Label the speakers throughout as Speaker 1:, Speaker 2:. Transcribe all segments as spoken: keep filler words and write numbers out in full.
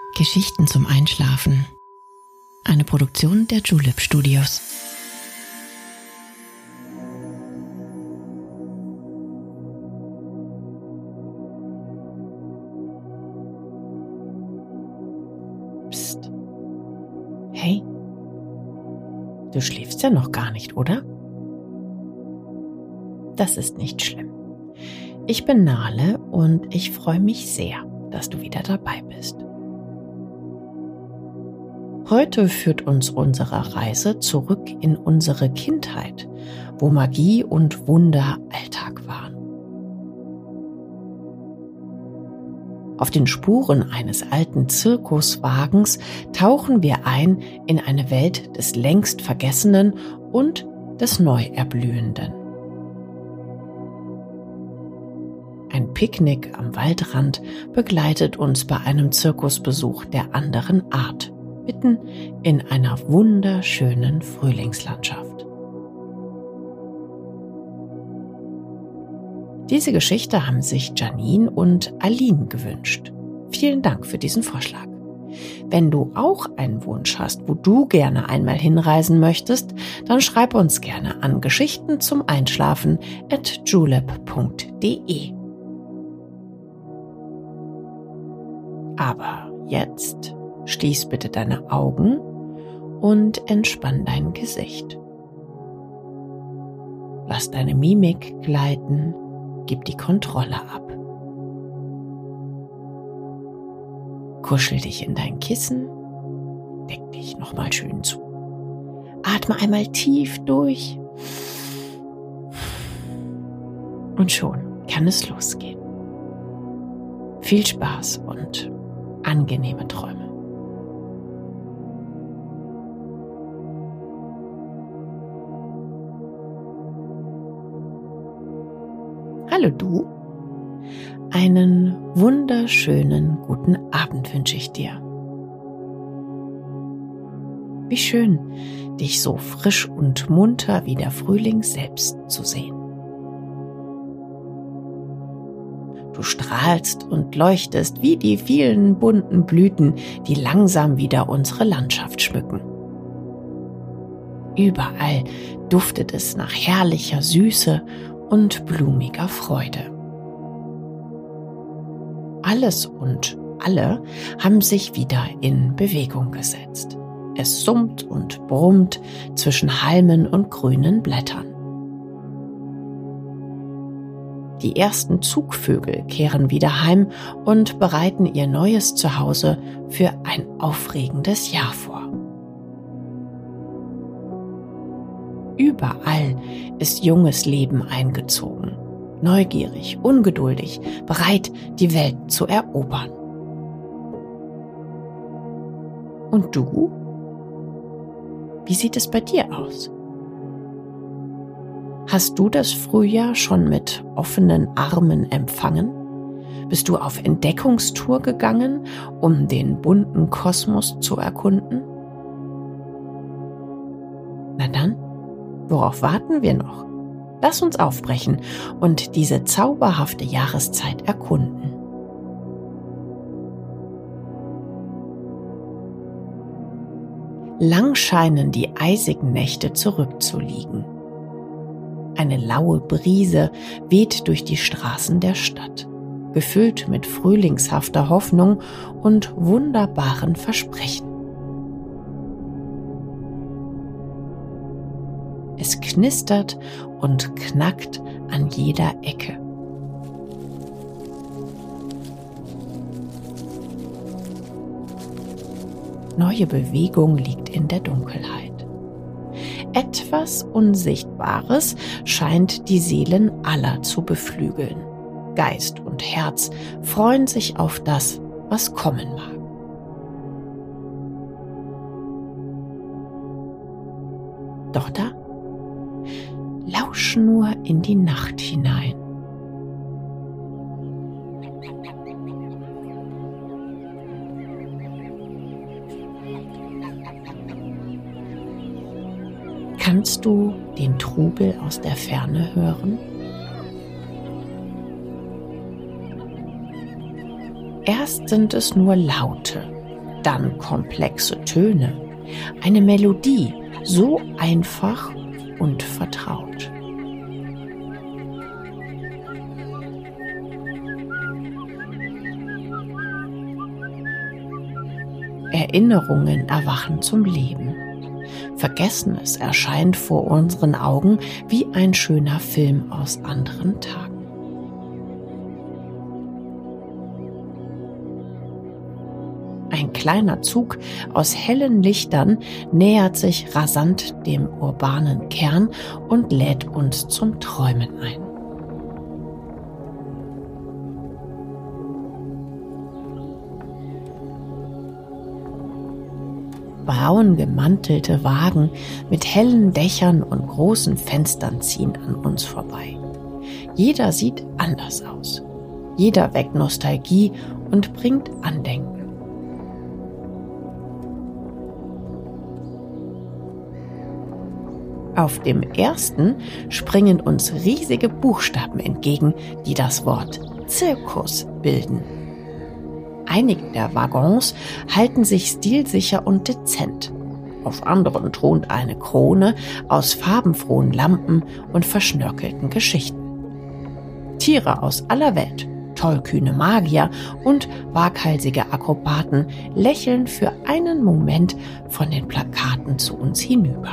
Speaker 1: Geschichten zum Einschlafen. Eine Produktion der Julep Studios. Psst. Hey, du schläfst ja noch gar nicht, oder? Das ist nicht schlimm. Ich bin Nale und ich freue mich sehr, dass du wieder dabei bist. Heute führt uns unsere Reise zurück in unsere Kindheit, wo Magie und Wunder Alltag waren. Auf den Spuren eines alten Zirkuswagens tauchen wir ein in eine Welt des längst Vergessenen und des Neuerblühenden. Ein Picknick am Waldrand begleitet uns bei einem Zirkusbesuch der anderen Art, mitten in einer wunderschönen Frühlingslandschaft. Diese Geschichte haben sich Janine und Aline gewünscht. Vielen Dank für diesen Vorschlag. Wenn du auch einen Wunsch hast, wo du gerne einmal hinreisen möchtest, dann schreib uns gerne an Geschichten zum Einschlafen at julep punkt de. Aber jetzt schließ bitte deine Augen und entspann dein Gesicht. Lass deine Mimik gleiten, gib die Kontrolle ab. Kuschel dich in dein Kissen, deck dich nochmal schön zu. Atme einmal tief durch und schon kann es losgehen. Viel Spaß und angenehme Träume. Hallo du, einen wunderschönen guten Abend wünsche ich dir. Wie schön, dich so frisch und munter wie der Frühling selbst zu sehen. Du strahlst und leuchtest wie die vielen bunten Blüten, die langsam wieder unsere Landschaft schmücken. Überall duftet es nach herrlicher Süße und blumiger Freude. Alles und alle haben sich wieder in Bewegung gesetzt. Es summt und brummt zwischen Halmen und grünen Blättern. Die ersten Zugvögel kehren wieder heim und bereiten ihr neues Zuhause für ein aufregendes Jahr vor. Überall ist junges Leben eingezogen, neugierig, ungeduldig, bereit, die Welt zu erobern. Und du? Wie sieht es bei dir aus? Hast du das Frühjahr schon mit offenen Armen empfangen? Bist du auf Entdeckungstour gegangen, um den bunten Kosmos zu erkunden? Na dann, worauf warten wir noch? Lass uns aufbrechen und diese zauberhafte Jahreszeit erkunden. Lang scheinen die eisigen Nächte zurückzuliegen. Eine laue Brise weht durch die Straßen der Stadt, gefüllt mit frühlingshafter Hoffnung und wunderbaren Versprechen. Es knistert und knackt an jeder Ecke. Neue Bewegung liegt in der Dunkelheit. Etwas Unsichtbares scheint die Seelen aller zu beflügeln. Geist und Herz freuen sich auf das, was kommen mag. Doch da, lausch nur in die Nacht hinein. Kannst du den Trubel aus der Ferne hören? Erst sind es nur Laute, dann komplexe Töne, eine Melodie, so einfach und vertraut. Erinnerungen erwachen zum Leben. Vergessenes erscheint vor unseren Augen wie ein schöner Film aus anderen Tagen. Ein kleiner Zug aus hellen Lichtern nähert sich rasant dem urbanen Kern und lädt uns zum Träumen ein. Braun gemantelte Wagen mit hellen Dächern und großen Fenstern ziehen an uns vorbei. Jeder sieht anders aus. Jeder weckt Nostalgie und bringt Andenken. Auf dem ersten springen uns riesige Buchstaben entgegen, die das Wort Zirkus bilden. Einige der Waggons halten sich stilsicher und dezent. Auf anderen thront eine Krone aus farbenfrohen Lampen und verschnörkelten Geschichten. Tiere aus aller Welt, tollkühne Magier und waghalsige Akrobaten lächeln für einen Moment von den Plakaten zu uns hinüber.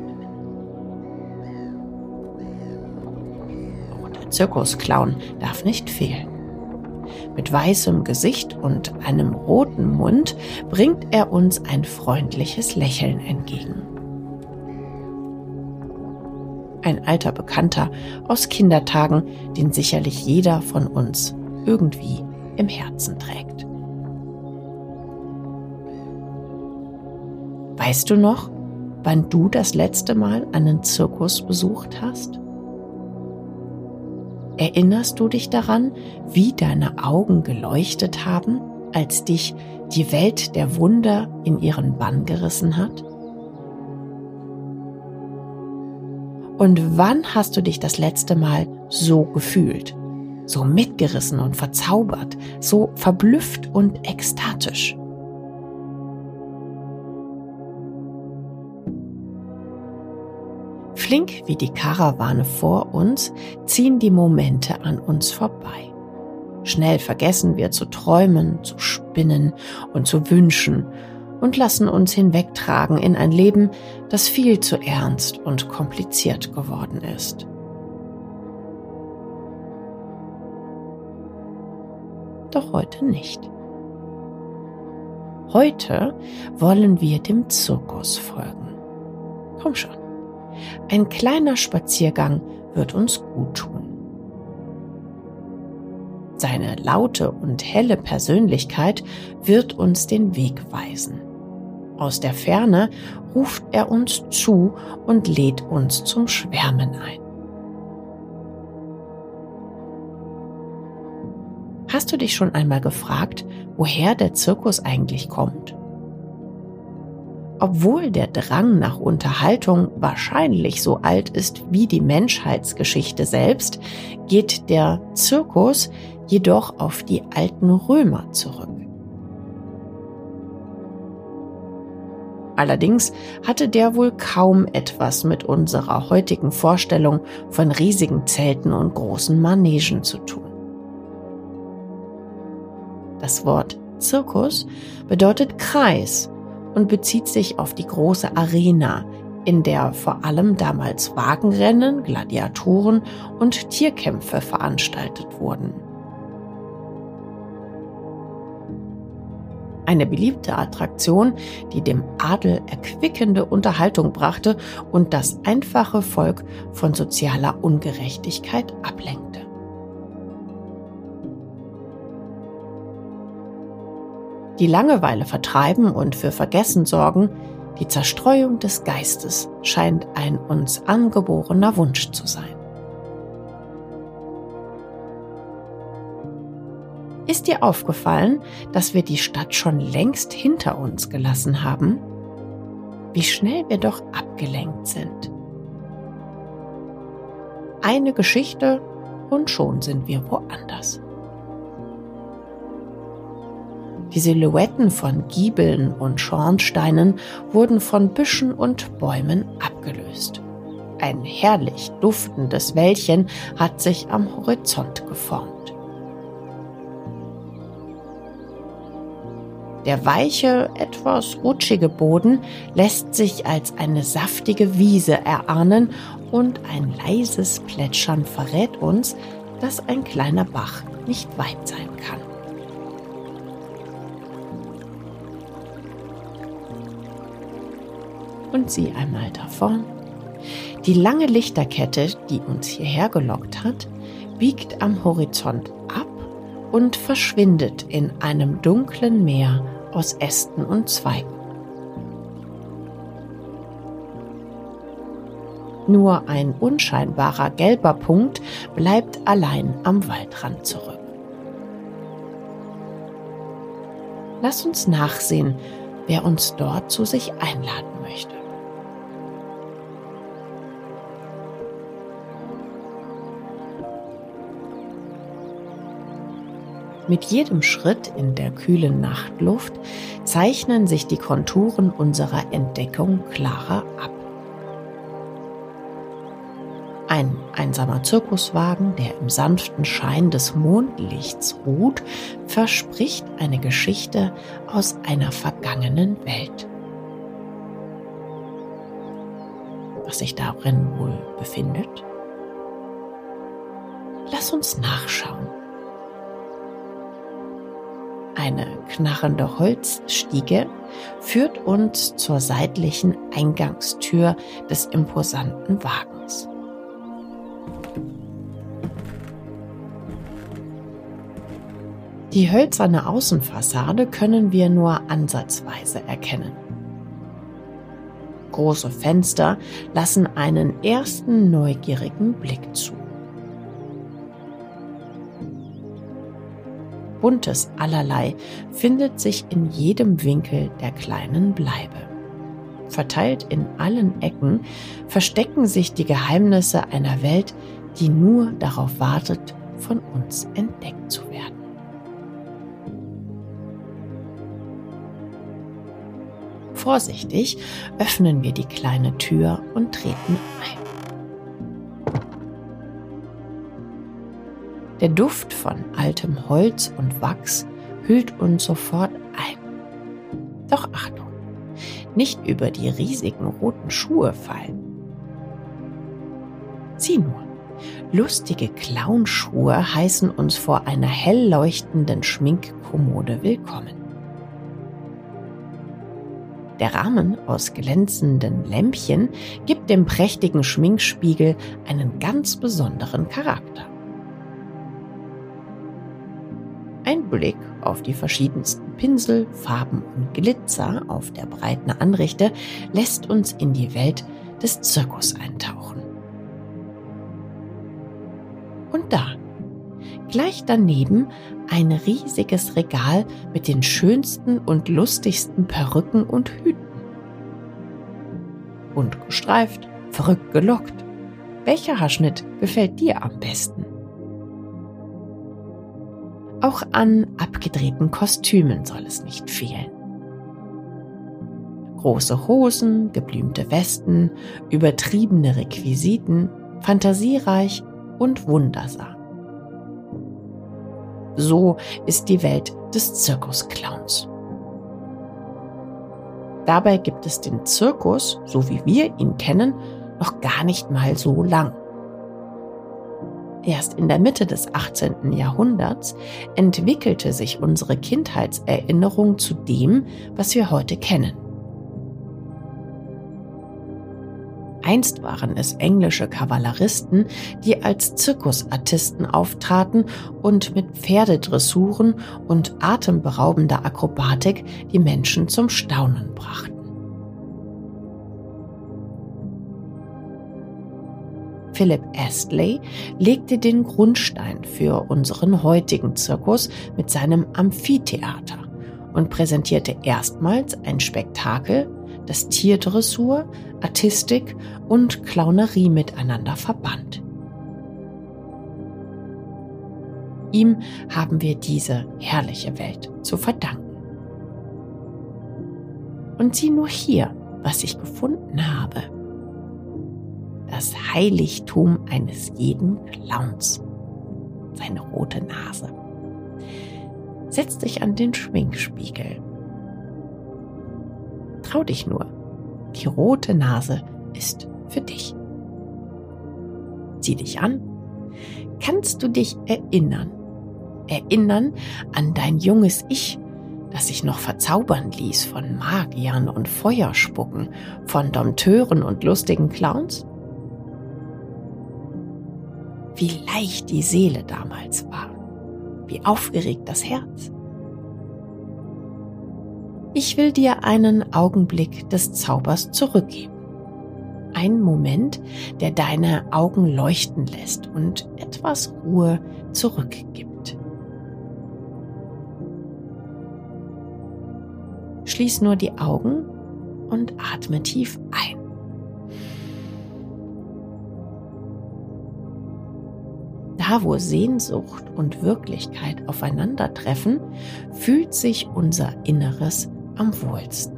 Speaker 1: Auch der Zirkusclown darf nicht fehlen. Mit weißem Gesicht und einem roten Mund bringt er uns ein freundliches Lächeln entgegen. Ein alter Bekannter aus Kindertagen, den sicherlich jeder von uns irgendwie im Herzen trägt. Weißt du noch, wann du das letzte Mal einen Zirkus besucht hast? Erinnerst du dich daran, wie deine Augen geleuchtet haben, als dich die Welt der Wunder in ihren Bann gerissen hat? Und wann hast du dich das letzte Mal so gefühlt, so mitgerissen und verzaubert, so verblüfft und ekstatisch? Flink wie die Karawane vor uns ziehen die Momente an uns vorbei. Schnell vergessen wir zu träumen, zu spinnen und zu wünschen und lassen uns hinwegtragen in ein Leben, das viel zu ernst und kompliziert geworden ist. Doch heute nicht. Heute wollen wir dem Zirkus folgen. Komm schon. Ein kleiner Spaziergang wird uns gut tun. Seine laute und helle Persönlichkeit wird uns den Weg weisen. Aus der Ferne ruft er uns zu und lädt uns zum Schwärmen ein. Hast du dich schon einmal gefragt, woher der Zirkus eigentlich kommt? Obwohl der Drang nach Unterhaltung wahrscheinlich so alt ist wie die Menschheitsgeschichte selbst, geht der Zirkus jedoch auf die alten Römer zurück. Allerdings hatte der wohl kaum etwas mit unserer heutigen Vorstellung von riesigen Zelten und großen Manegen zu tun. Das Wort Zirkus bedeutet Kreis und bezieht sich auf die große Arena, in der vor allem damals Wagenrennen, Gladiatoren und Tierkämpfe veranstaltet wurden. Eine beliebte Attraktion, die dem Adel erquickende Unterhaltung brachte und das einfache Volk von sozialer Ungerechtigkeit ablenkte. Die Langeweile vertreiben und für Vergessen sorgen, die Zerstreuung des Geistes scheint ein uns angeborener Wunsch zu sein. Ist dir aufgefallen, dass wir die Stadt schon längst hinter uns gelassen haben? Wie schnell wir doch abgelenkt sind. Eine Geschichte und schon sind wir woanders. Die Silhouetten von Giebeln und Schornsteinen wurden von Büschen und Bäumen abgelöst. Ein herrlich duftendes Wäldchen hat sich am Horizont geformt. Der weiche, etwas rutschige Boden lässt sich als eine saftige Wiese erahnen und ein leises Plätschern verrät uns, dass ein kleiner Bach nicht weit sein kann. Und sieh einmal da vorn. Die lange Lichterkette, die uns hierher gelockt hat, biegt am Horizont ab und verschwindet in einem dunklen Meer aus Ästen und Zweigen. Nur ein unscheinbarer gelber Punkt bleibt allein am Waldrand zurück. Lass uns nachsehen, wer uns dort zu sich einladen möchte. Mit jedem Schritt in der kühlen Nachtluft zeichnen sich die Konturen unserer Entdeckung klarer ab. Ein einsamer Zirkuswagen, der im sanften Schein des Mondlichts ruht, verspricht eine Geschichte aus einer vergangenen Welt. Was sich darin wohl befindet? Lass uns nachschauen. Eine knarrende Holzstiege führt uns zur seitlichen Eingangstür des imposanten Wagens. Die hölzerne Außenfassade können wir nur ansatzweise erkennen. Große Fenster lassen einen ersten neugierigen Blick zu. Buntes Allerlei findet sich in jedem Winkel der kleinen Bleibe. Verteilt in allen Ecken verstecken sich die Geheimnisse einer Welt, die nur darauf wartet, von uns entdeckt zu werden. Vorsichtig öffnen wir die kleine Tür und treten ein. Der Duft von altem Holz und Wachs hüllt uns sofort ein. Doch Achtung, nicht über die riesigen roten Schuhe fallen. Sieh nur, lustige Clownschuhe heißen uns vor einer hell leuchtenden Schminkkommode willkommen. Der Rahmen aus glänzenden Lämpchen gibt dem prächtigen Schminkspiegel einen ganz besonderen Charakter. Ein Blick auf die verschiedensten Pinsel, Farben und Glitzer auf der breiten Anrichte lässt uns in die Welt des Zirkus eintauchen. Und da, gleich daneben, ein riesiges Regal mit den schönsten und lustigsten Perücken und Hüten. Bunt gestreift, verrückt gelockt. Welcher Haarschnitt gefällt dir am besten? Auch an abgedrehten Kostümen soll es nicht fehlen. Große Hosen, geblümte Westen, übertriebene Requisiten, fantasiereich und wundersam. So ist die Welt des Zirkusclowns. Dabei gibt es den Zirkus, so wie wir ihn kennen, noch gar nicht mal so lang. Erst in der Mitte des achtzehnten Jahrhunderts entwickelte sich unsere Kindheitserinnerung zu dem, was wir heute kennen. Einst waren es englische Kavalleristen, die als Zirkusartisten auftraten und mit Pferdedressuren und atemberaubender Akrobatik die Menschen zum Staunen brachten. Philip Astley legte den Grundstein für unseren heutigen Zirkus mit seinem Amphitheater und präsentierte erstmals ein Spektakel, das Tierdressur, Artistik und Clownerie miteinander verband. Ihm haben wir diese herrliche Welt zu verdanken. und sieh nur hier, was ich gefunden habe. Das Heiligtum eines jeden Clowns. Seine rote Nase. Setz dich an den Schminkspiegel. Trau dich nur, die rote Nase ist für dich. Zieh dich an. Kannst du dich erinnern? Erinnern an dein junges Ich, das sich noch verzaubern ließ von Magiern und Feuerspucken, von Dompteuren und lustigen Clowns? Wie leicht die Seele damals war, wie aufgeregt das Herz. Ich will dir einen Augenblick des Zaubers zurückgeben. Einen Moment, der deine Augen leuchten lässt und etwas Ruhe zurückgibt. Schließ nur die Augen und atme tief ein. Da, wo Sehnsucht und Wirklichkeit aufeinandertreffen, fühlt sich unser Inneres am wohlsten.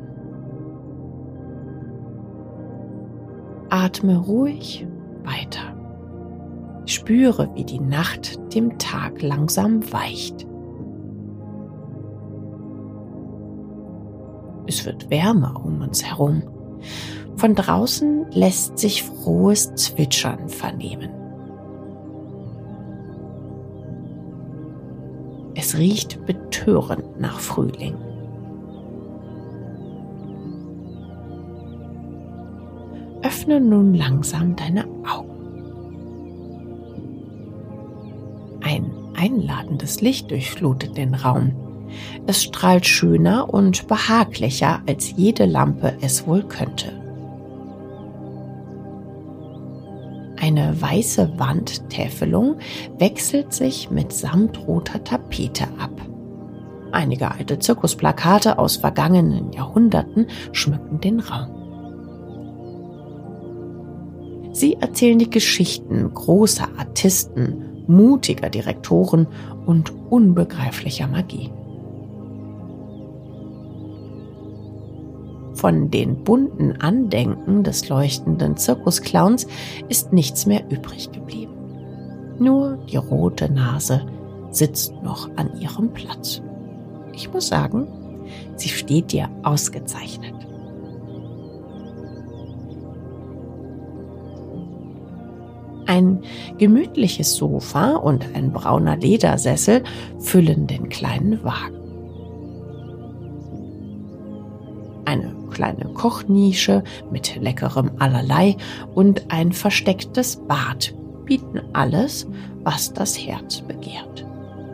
Speaker 1: Atme ruhig weiter. Spüre, wie die Nacht dem Tag langsam weicht. Es wird wärmer um uns herum. Von draußen lässt sich frohes Zwitschern vernehmen. Es riecht betörend nach Frühling. Öffne nun langsam deine Augen. Ein einladendes Licht durchflutet den Raum. Es strahlt schöner und behaglicher, als jede Lampe es wohl könnte. Eine weiße Wandtäfelung wechselt sich mit samtroter Tapete ab. Einige alte Zirkusplakate aus vergangenen Jahrhunderten schmücken den Raum. Sie erzählen die Geschichten großer Artisten, mutiger Direktoren und unbegreiflicher Magie. Von den bunten Andenken des leuchtenden Zirkusclowns ist nichts mehr übrig geblieben. Nur die rote Nase sitzt noch an ihrem Platz. Ich muss sagen, sie steht dir ausgezeichnet. Ein gemütliches Sofa und ein brauner Ledersessel füllen den kleinen Wagen. Eine kleine Kochnische mit leckerem Allerlei und ein verstecktes Bad bieten alles, was das Herz begehrt.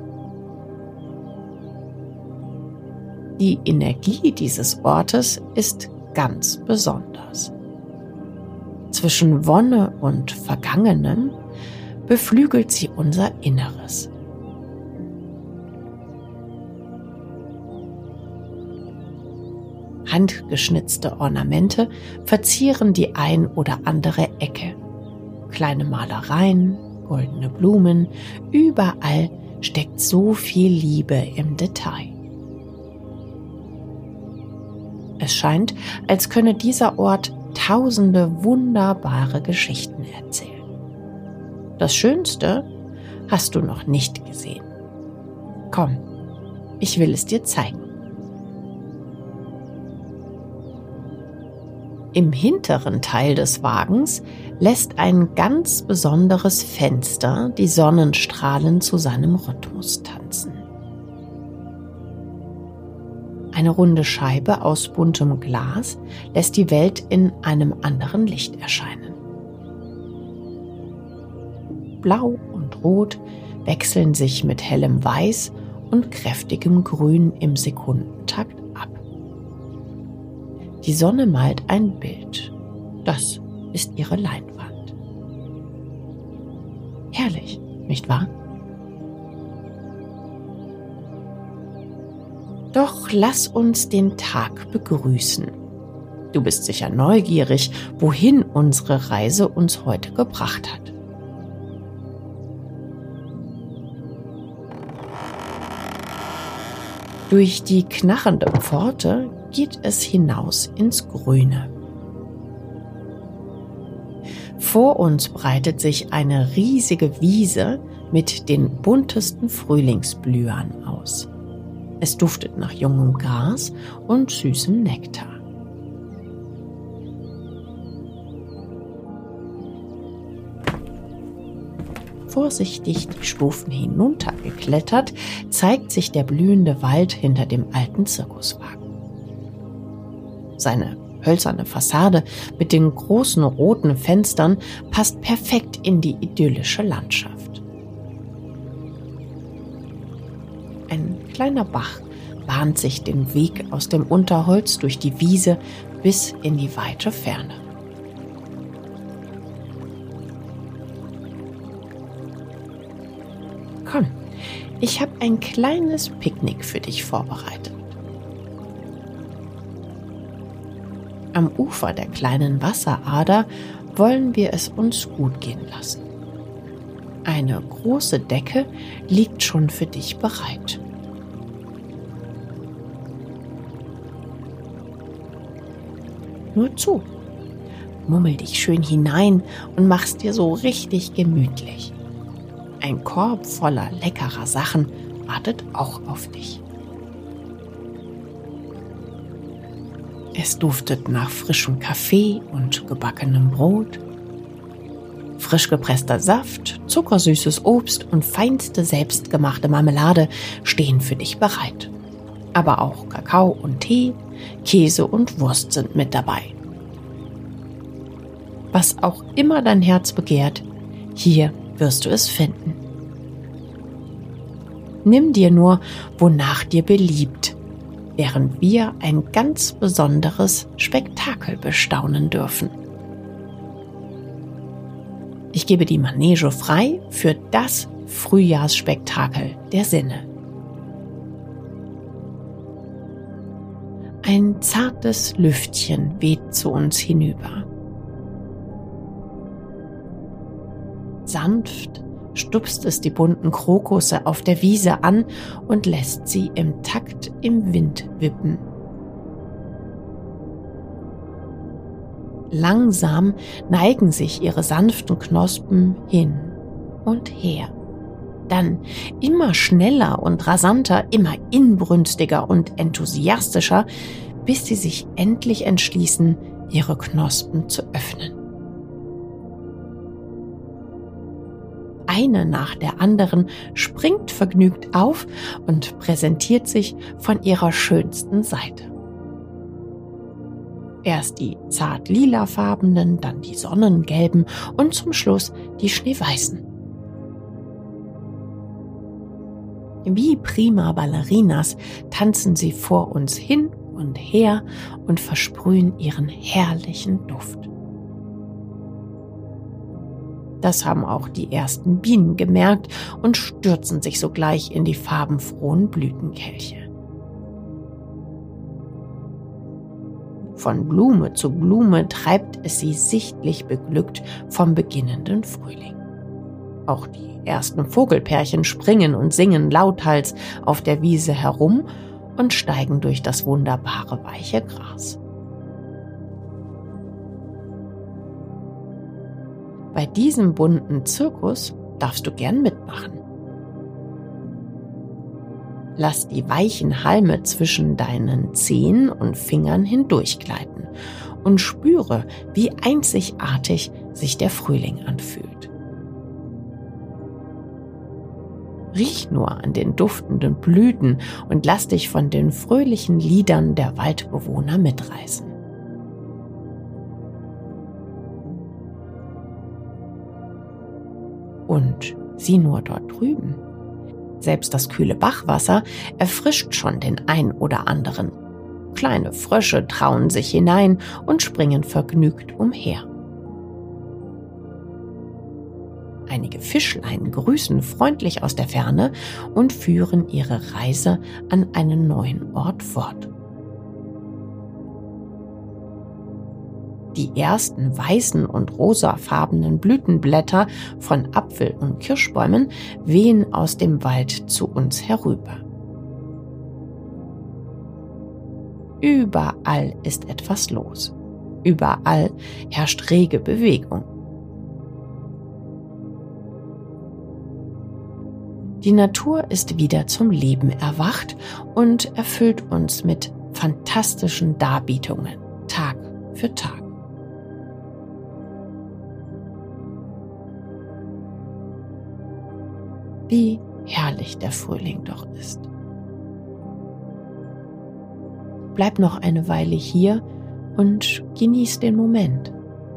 Speaker 1: Die Energie dieses Ortes ist ganz besonders. Zwischen Wonne und Vergangenem beflügelt sie unser Inneres. Handgeschnitzte Ornamente verzieren die ein oder andere Ecke. Kleine Malereien, goldene Blumen, überall steckt so viel Liebe im Detail. Es scheint, als könne dieser Ort tausende wunderbare Geschichten erzählen. Das Schönste hast du noch nicht gesehen. Komm, ich will es dir zeigen. Im hinteren Teil des Wagens lässt ein ganz besonderes Fenster die Sonnenstrahlen zu seinem Rhythmus tanzen. Eine runde Scheibe aus buntem Glas lässt die Welt in einem anderen Licht erscheinen. Blau und Rot wechseln sich mit hellem Weiß und kräftigem Grün im Sekundentakt ab. Die Sonne malt ein Bild. Das ist ihre Leinwand. Herrlich, nicht wahr? Doch lass uns den Tag begrüßen. Du bist sicher neugierig, wohin unsere Reise uns heute gebracht hat. Durch die knarrende Pforte geht es hinaus ins Grüne. Vor uns breitet sich eine riesige Wiese mit den buntesten Frühlingsblühern aus. Es duftet nach jungem Gras und süßem Nektar. Vorsichtig die Stufen hinuntergeklettert, zeigt sich der blühende Wald hinter dem alten Zirkuswagen. Seine hölzerne Fassade mit den großen roten Fenstern passt perfekt in die idyllische Landschaft. Ein kleiner Bach bahnt sich den Weg aus dem Unterholz durch die Wiese bis in die weite Ferne. Komm, ich habe ein kleines Picknick für dich vorbereitet. Am Ufer der kleinen Wasserader wollen wir es uns gut gehen lassen. Eine große Decke liegt schon für dich bereit. Nur zu, mummel dich schön hinein und mach's dir so richtig gemütlich. Ein Korb voller leckerer Sachen wartet auch auf dich. Es duftet nach frischem Kaffee und gebackenem Brot. Frisch gepresster Saft, zuckersüßes Obst und feinste selbstgemachte Marmelade stehen für dich bereit. Aber auch Kakao und Tee, Käse und Wurst sind mit dabei. Was auch immer dein Herz begehrt, hier wirst du es finden. Nimm dir nur, wonach dir beliebt, während wir ein ganz besonderes Spektakel bestaunen dürfen. Ich gebe die Manege frei für das Frühjahrsspektakel der Sinne. Ein zartes Lüftchen weht zu uns hinüber. Sanft stupst es die bunten Krokusse auf der Wiese an und lässt sie im Takt im Wind wippen. Langsam neigen sich ihre sanften Knospen hin und her. Dann immer schneller und rasanter, immer inbrünstiger und enthusiastischer, bis sie sich endlich entschließen, ihre Knospen zu öffnen. Eine nach der anderen springt vergnügt auf und präsentiert sich von ihrer schönsten Seite. Erst die zart lilafarbenen, dann die sonnengelben und zum Schluss die schneeweißen. Wie prima Ballerinas tanzen sie vor uns hin und her und versprühen ihren herrlichen Duft. Das haben auch die ersten Bienen gemerkt und stürzen sich sogleich in die farbenfrohen Blütenkelche. Von Blume zu Blume treibt es sie sichtlich beglückt vom beginnenden Frühling. Auch die ersten Vogelpärchen springen und singen lauthals auf der Wiese herum und steigen durch das wunderbare weiche Gras. Bei diesem bunten Zirkus darfst du gern mitmachen. Lass die weichen Halme zwischen deinen Zehen und Fingern hindurchgleiten und spüre, wie einzigartig sich der Frühling anfühlt. Riech nur an den duftenden Blüten und lass dich von den fröhlichen Liedern der Waldbewohner mitreißen. Und sieh nur dort drüben. Selbst das kühle Bachwasser erfrischt schon den ein oder anderen. Kleine Frösche trauen sich hinein und springen vergnügt umher. Einige Fischlein grüßen freundlich aus der Ferne und führen ihre Reise an einen neuen Ort fort. Die ersten weißen und rosafarbenen Blütenblätter von Apfel- und Kirschbäumen wehen aus dem Wald zu uns herüber. Überall ist etwas los. Überall herrscht rege Bewegung. Die Natur ist wieder zum Leben erwacht und erfüllt uns mit fantastischen Darbietungen, Tag für Tag. Wie herrlich der Frühling doch ist. Bleib noch eine Weile hier und genieß den Moment.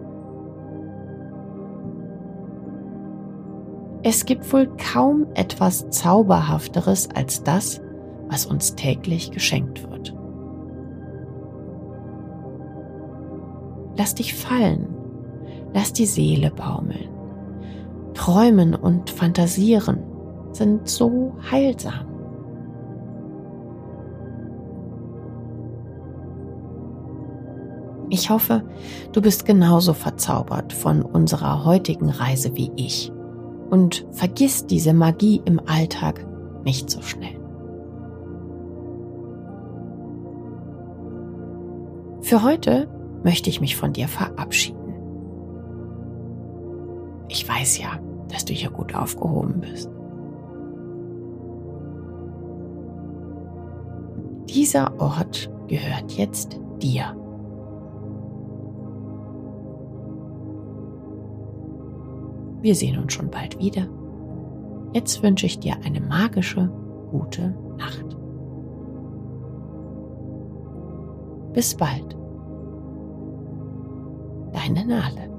Speaker 1: Es gibt wohl kaum etwas Zauberhafteres als das, was uns täglich geschenkt wird. Lass dich fallen, lass die Seele baumeln. Träumen und Fantasieren sind so heilsam. Ich hoffe, du bist genauso verzaubert von unserer heutigen Reise wie ich und vergiss diese Magie im Alltag nicht so schnell. Für heute möchte ich mich von dir verabschieden. Ich weiß ja, dass du hier gut aufgehoben bist. Dieser Ort gehört jetzt dir. Wir sehen uns schon bald wieder. Jetzt wünsche ich dir eine magische, gute Nacht. Bis bald. Deine Nale.